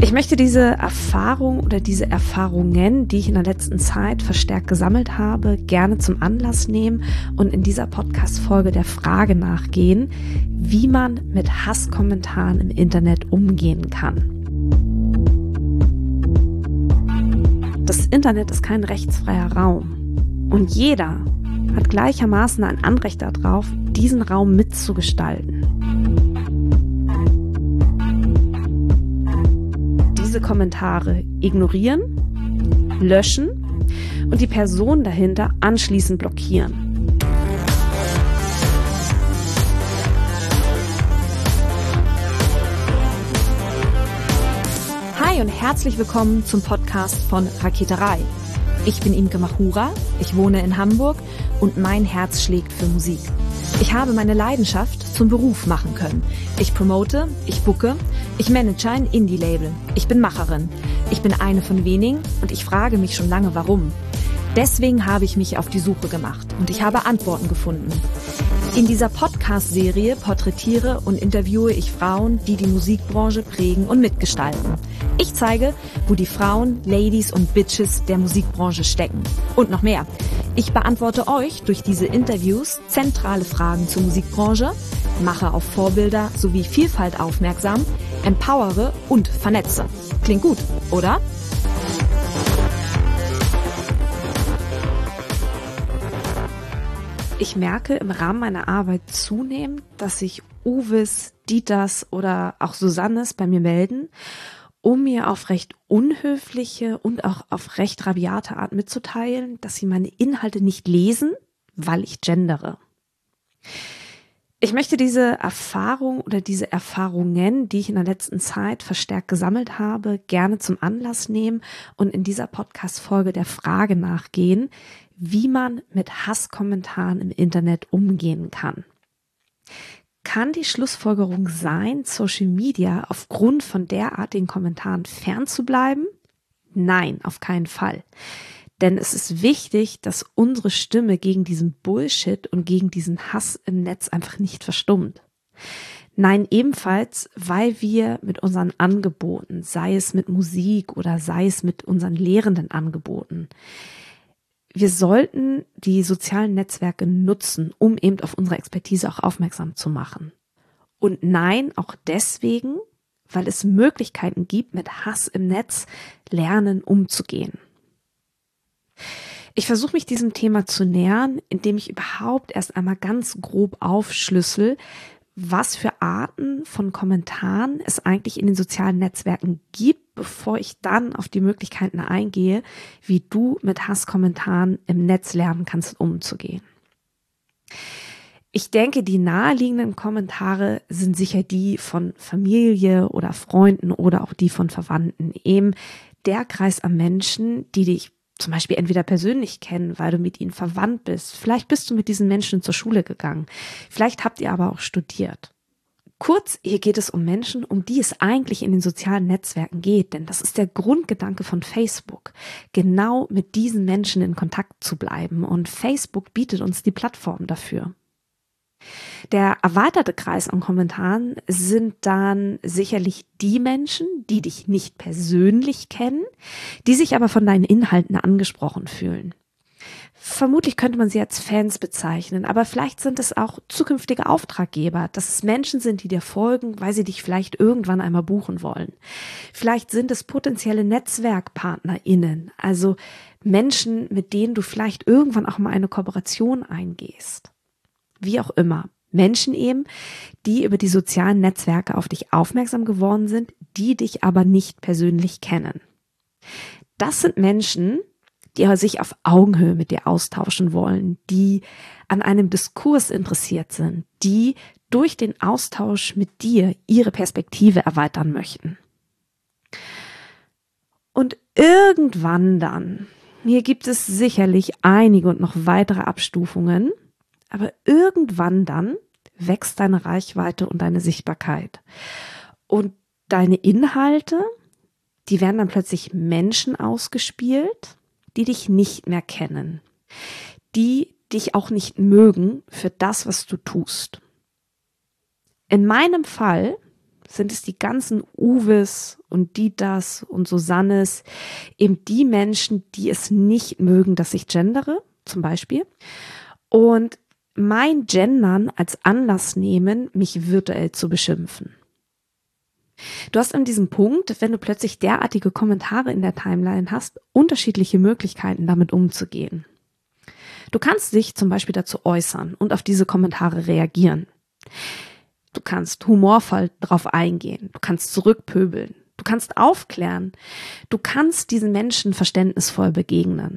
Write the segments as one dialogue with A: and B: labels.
A: Ich möchte diese Erfahrung oder diese Erfahrungen, die ich in der letzten Zeit verstärkt gesammelt habe, gerne zum Anlass nehmen und in dieser Podcast-Folge der Frage nachgehen, wie man mit Hasskommentaren im Internet umgehen kann. Das Internet ist kein rechtsfreier Raum und jeder hat gleichermaßen ein Anrecht darauf, diesen Raum mitzugestalten. Diese Kommentare ignorieren, löschen und die Person dahinter anschließend blockieren. Hi und herzlich willkommen zum Podcast von Raketerei. Ich bin Imke Machura, ich wohne in Hamburg und mein Herz schlägt für Musik. Ich habe meine Leidenschaft zum Beruf machen können. Ich promote, ich booke, ich manage ein Indie-Label. Ich bin Macherin. Ich bin eine von wenigen und ich frage mich schon lange, warum. Deswegen habe ich mich auf die Suche gemacht und ich habe Antworten gefunden. In dieser Podcast-Serie porträtiere und interviewe ich Frauen, die die Musikbranche prägen und mitgestalten. Ich zeige, wo die Frauen, Ladies und Bitches der Musikbranche stecken. Und noch mehr. Ich beantworte euch durch diese Interviews zentrale Fragen zur Musikbranche, mache auf Vorbilder sowie Vielfalt aufmerksam, empowere und vernetze. Klingt gut, oder? Ich merke im Rahmen meiner Arbeit zunehmend, dass sich Uwes, Dieters oder auch Susannes bei mir melden, um mir auf recht unhöfliche und auch auf recht rabiate Art mitzuteilen, dass sie meine Inhalte nicht lesen, weil ich gendere. Ich möchte diese Erfahrung oder diese Erfahrungen, die ich in der letzten Zeit verstärkt gesammelt habe, gerne zum Anlass nehmen und in dieser Podcast-Folge der Frage nachgehen, wie man mit Hasskommentaren im Internet umgehen kann. Kann die Schlussfolgerung sein, Social Media aufgrund von derartigen Kommentaren fernzubleiben? Nein, auf keinen Fall. Denn es ist wichtig, dass unsere Stimme gegen diesen Bullshit und gegen diesen Hass im Netz einfach nicht verstummt. Nein, ebenfalls, weil wir mit unseren Angeboten, sei es mit Musik oder sei es mit unseren lehrenden Angeboten, wir sollten die sozialen Netzwerke nutzen, um eben auf unsere Expertise auch aufmerksam zu machen. Und nein, auch deswegen, weil es Möglichkeiten gibt, mit Hass im Netz lernen, umzugehen. Ich versuche mich diesem Thema zu nähern, indem ich überhaupt erst einmal ganz grob aufschlüssel, was für Arten von Kommentaren es eigentlich in den sozialen Netzwerken gibt, bevor ich dann auf die Möglichkeiten eingehe, wie du mit Hasskommentaren im Netz lernen kannst, umzugehen. Ich denke, die naheliegenden Kommentare sind sicher die von Familie oder Freunden oder auch die von Verwandten. Eben der Kreis an Menschen, die dich zum Beispiel entweder persönlich kennen, weil du mit ihnen verwandt bist. Vielleicht bist du mit diesen Menschen zur Schule gegangen. Vielleicht habt ihr aber auch studiert. Kurz, hier geht es um Menschen, um die es eigentlich in den sozialen Netzwerken geht, denn das ist der Grundgedanke von Facebook, genau mit diesen Menschen in Kontakt zu bleiben, und Facebook bietet uns die Plattform dafür. Der erweiterte Kreis an Kommentaren sind dann sicherlich die Menschen, die dich nicht persönlich kennen, die sich aber von deinen Inhalten angesprochen fühlen. Vermutlich könnte man sie als Fans bezeichnen, aber vielleicht sind es auch zukünftige Auftraggeber, dass es Menschen sind, die dir folgen, weil sie dich vielleicht irgendwann einmal buchen wollen. Vielleicht sind es potenzielle NetzwerkpartnerInnen, also Menschen, mit denen du vielleicht irgendwann auch mal eine Kooperation eingehst. Wie auch immer. Menschen eben, die über die sozialen Netzwerke auf dich aufmerksam geworden sind, die dich aber nicht persönlich kennen. Das sind Menschen, die sich auf Augenhöhe mit dir austauschen wollen, die an einem Diskurs interessiert sind, die durch den Austausch mit dir ihre Perspektive erweitern möchten. Und irgendwann dann, hier gibt es sicherlich einige und noch weitere Abstufungen, aber irgendwann dann wächst deine Reichweite und deine Sichtbarkeit. Und deine Inhalte, die werden dann plötzlich Menschen ausgespielt, die dich nicht mehr kennen, die dich auch nicht mögen für das, was du tust. In meinem Fall sind es die ganzen Uwes und Dieters und Susannes, eben die Menschen, die es nicht mögen, dass ich gendere, zum Beispiel. Und mein Gendern als Anlass nehmen, mich virtuell zu beschimpfen. Du hast an diesem Punkt, wenn du plötzlich derartige Kommentare in der Timeline hast, unterschiedliche Möglichkeiten, damit umzugehen. Du kannst dich zum Beispiel dazu äußern und auf diese Kommentare reagieren. Du kannst humorvoll darauf eingehen, du kannst zurückpöbeln, du kannst aufklären, du kannst diesen Menschen verständnisvoll begegnen.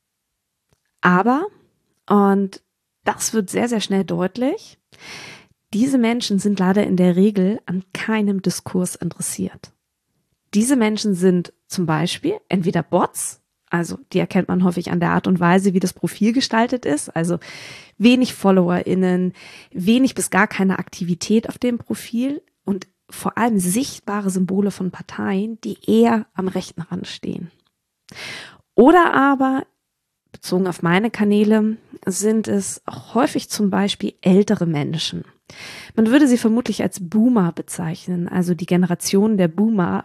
A: Aber, und das wird sehr, sehr schnell deutlich, diese Menschen sind leider in der Regel an keinem Diskurs interessiert. Diese Menschen sind zum Beispiel entweder Bots, also die erkennt man häufig an der Art und Weise, wie das Profil gestaltet ist, also wenig FollowerInnen, wenig bis gar keine Aktivität auf dem Profil und vor allem sichtbare Symbole von Parteien, die eher am rechten Rand stehen. Oder aber, bezogen auf meine Kanäle, sind es auch häufig zum Beispiel ältere Menschen. Man würde sie vermutlich als Boomer bezeichnen, also die Generation der Boomer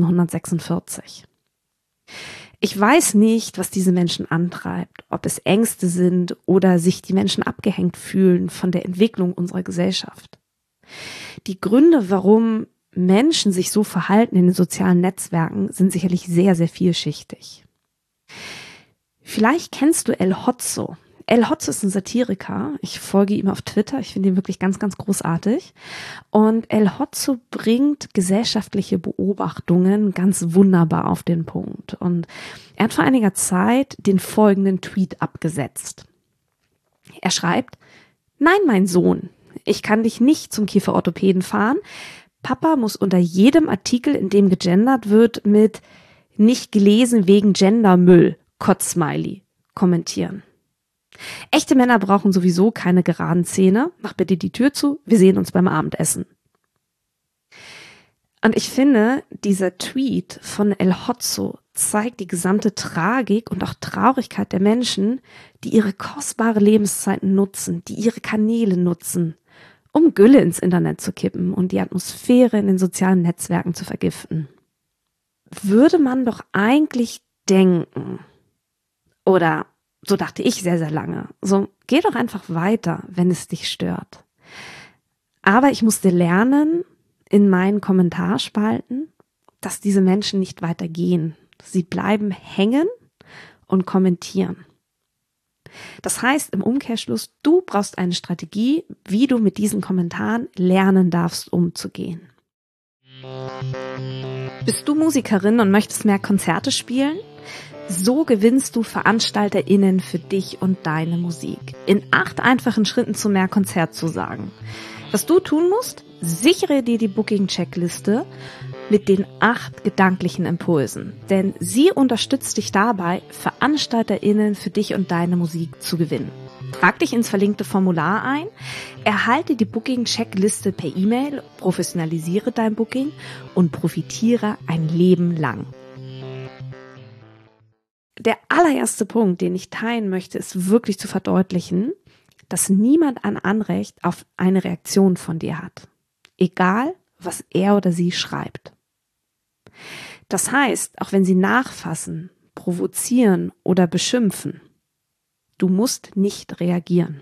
A: 1946. Ich weiß nicht, was diese Menschen antreibt, ob es Ängste sind oder sich die Menschen abgehängt fühlen von der Entwicklung unserer Gesellschaft. Die Gründe, warum Menschen sich so verhalten in den sozialen Netzwerken, sind sicherlich sehr, sehr vielschichtig. Vielleicht kennst du El Hotzo. El Hotzo ist ein Satiriker. Ich folge ihm auf Twitter. Ich finde ihn wirklich ganz, ganz großartig. Und El Hotzo bringt gesellschaftliche Beobachtungen ganz wunderbar auf den Punkt. Und er hat vor einiger Zeit den folgenden Tweet abgesetzt. Er schreibt: Nein, mein Sohn, ich kann dich nicht zum Kieferorthopäden fahren. Papa muss unter jedem Artikel, in dem gegendert wird, mit nicht gelesen wegen Gendermüll, Kotzsmiley, kommentieren. Echte Männer brauchen sowieso keine geraden Zähne. Mach bitte die Tür zu, wir sehen uns beim Abendessen. Und ich finde, dieser Tweet von El Hotzo zeigt die gesamte Tragik und auch Traurigkeit der Menschen, die ihre kostbare Lebenszeiten nutzen, die ihre Kanäle nutzen, um Gülle ins Internet zu kippen und die Atmosphäre in den sozialen Netzwerken zu vergiften. Würde man doch eigentlich denken, oder so dachte ich sehr, sehr lange, so geh doch einfach weiter, wenn es dich stört. Aber ich musste lernen, in meinen Kommentarspalten, dass diese Menschen nicht weitergehen. Sie bleiben hängen und kommentieren. Das heißt im Umkehrschluss, du brauchst eine Strategie, wie du mit diesen Kommentaren lernen darfst, umzugehen. Bist du Musikerin und möchtest mehr Konzerte spielen? So gewinnst du VeranstalterInnen für dich und deine Musik. In 8 einfachen Schritten zu mehr Konzertzusagen. Was du tun musst? Sichere dir die Booking-Checkliste mit den 8 gedanklichen Impulsen. Denn sie unterstützt dich dabei, VeranstalterInnen für dich und deine Musik zu gewinnen. Trag dich ins verlinkte Formular ein, erhalte die Booking-Checkliste per E-Mail, professionalisiere dein Booking und profitiere ein Leben lang. Der allererste Punkt, den ich teilen möchte, ist wirklich zu verdeutlichen, dass niemand ein Anrecht auf eine Reaktion von dir hat. Egal, was er oder sie schreibt. Das heißt, auch wenn sie nachfassen, provozieren oder beschimpfen, du musst nicht reagieren.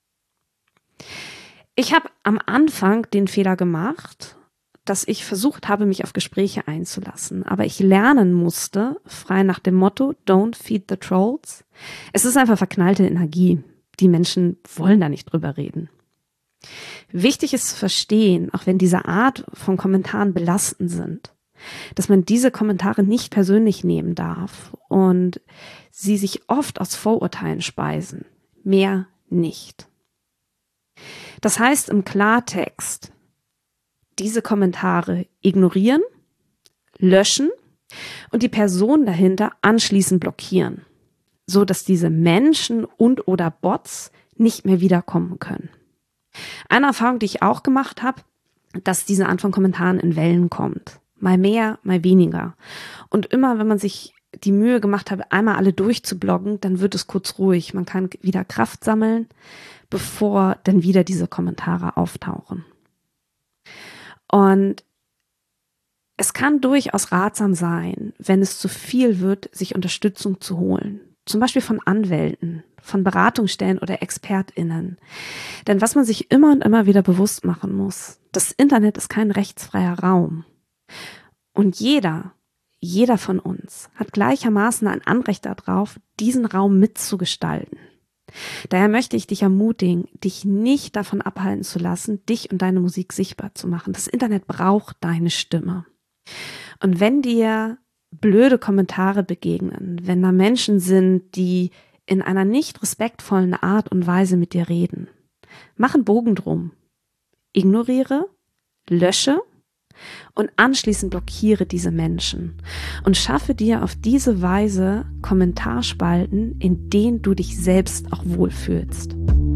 A: Ich habe am Anfang den Fehler gemacht, dass ich versucht habe, mich auf Gespräche einzulassen. Aber ich lernen musste, frei nach dem Motto, don't feed the trolls. Es ist einfach verknallte Energie. Die Menschen wollen da nicht drüber reden. Wichtig ist zu verstehen, auch wenn diese Art von Kommentaren belastend sind, dass man diese Kommentare nicht persönlich nehmen darf und sie sich oft aus Vorurteilen speisen. Mehr nicht. Das heißt im Klartext, diese Kommentare ignorieren, löschen und die Person dahinter anschließend blockieren, so dass diese Menschen und oder Bots nicht mehr wiederkommen können. Eine Erfahrung, die ich auch gemacht habe, dass diese Art von Kommentaren in Wellen kommt. Mal mehr, mal weniger. Und immer, wenn man sich die Mühe gemacht hat, einmal alle durchzubloggen, dann wird es kurz ruhig. Man kann wieder Kraft sammeln, bevor dann wieder diese Kommentare auftauchen. Und Es kann durchaus ratsam sein, wenn es zu viel wird, sich Unterstützung zu holen. Zum Beispiel von Anwälten, von Beratungsstellen oder ExpertInnen. Denn was man sich immer und immer wieder bewusst machen muss, das Internet ist kein rechtsfreier Raum. Und jeder von uns hat gleichermaßen ein Anrecht darauf, diesen Raum mitzugestalten. Daher möchte ich dich ermutigen, dich nicht davon abhalten zu lassen, dich und deine Musik sichtbar zu machen. Das Internet braucht deine Stimme. Und wenn dir blöde Kommentare begegnen, wenn da Menschen sind, die in einer nicht respektvollen Art und Weise mit dir reden, mach einen Bogen drum. Ignoriere, lösche und anschließend blockiere diese Menschen und schaffe dir auf diese Weise Kommentarspalten, in denen du dich selbst auch wohlfühlst.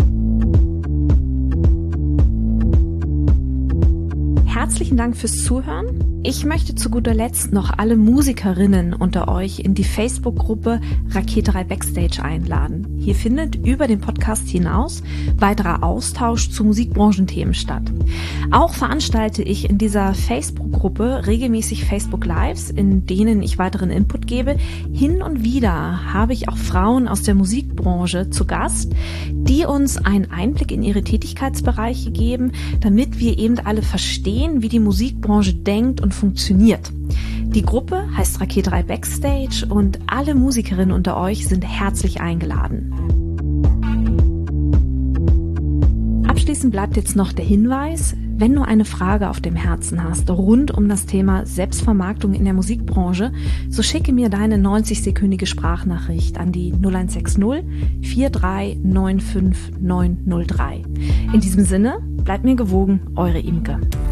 A: Herzlichen Dank fürs Zuhören. Ich möchte zu guter Letzt noch alle Musikerinnen unter euch in die Facebook-Gruppe Raketerei Backstage einladen. Hier findet über den Podcast hinaus weiterer Austausch zu Musikbranchenthemen statt. Auch veranstalte ich in dieser Facebook-Gruppe regelmäßig Facebook-Lives, in denen ich weiteren Input gebe. Hin und wieder habe ich auch Frauen aus der Musikbranche zu Gast, die uns einen Einblick in ihre Tätigkeitsbereiche geben, damit wir eben alle verstehen, wie die Musikbranche denkt und funktioniert. Die Gruppe heißt Raketerei Backstage und alle Musikerinnen unter euch sind herzlich eingeladen. Abschließend bleibt jetzt noch der Hinweis, wenn du eine Frage auf dem Herzen hast rund um das Thema Selbstvermarktung in der Musikbranche, so schicke mir deine 90-sekündige Sprachnachricht an die 0160 43 95 903. In diesem Sinne, bleibt mir gewogen, eure Imke.